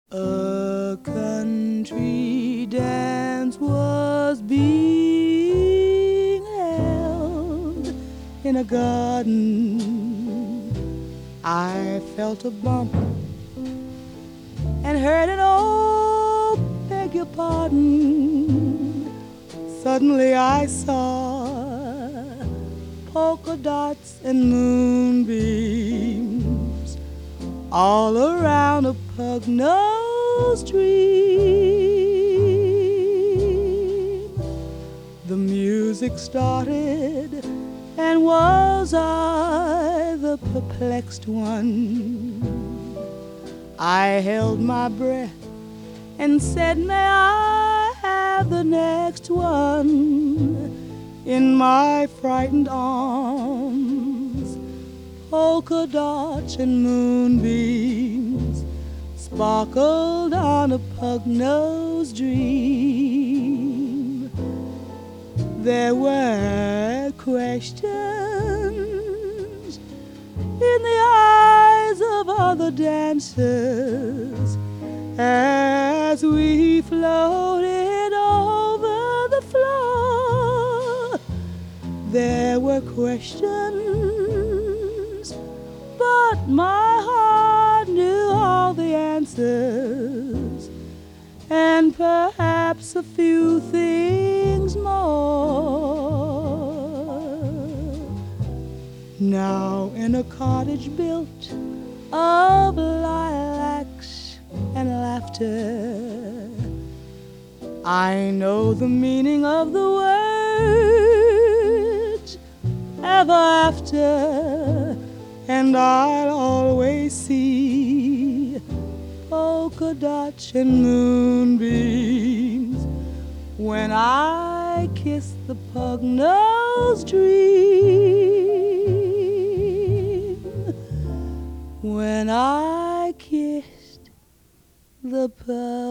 A country dance was being held in a garden. I felt a bump and heard an "oh, beg your pardon." Suddenly I saw polka dots and moonbeams all around a pug-nosed dream. The music started, and was I the perplexed one? I held my breath and said, "May I have the next one?" In my frightened arms, polka dots and moonbeams sparkled on a pug-nosed dream. There were questions in the eyes of other dancers as we floated over the floor. There were questions, but my heart knew all the answers, and perhaps a few things more. Now in a cottage built of lilacs and laughter, I know the meaning of the words ever after, and I'll always see polka dots and moonbeams when I kiss the pug-nosed dream. When I kissed the pug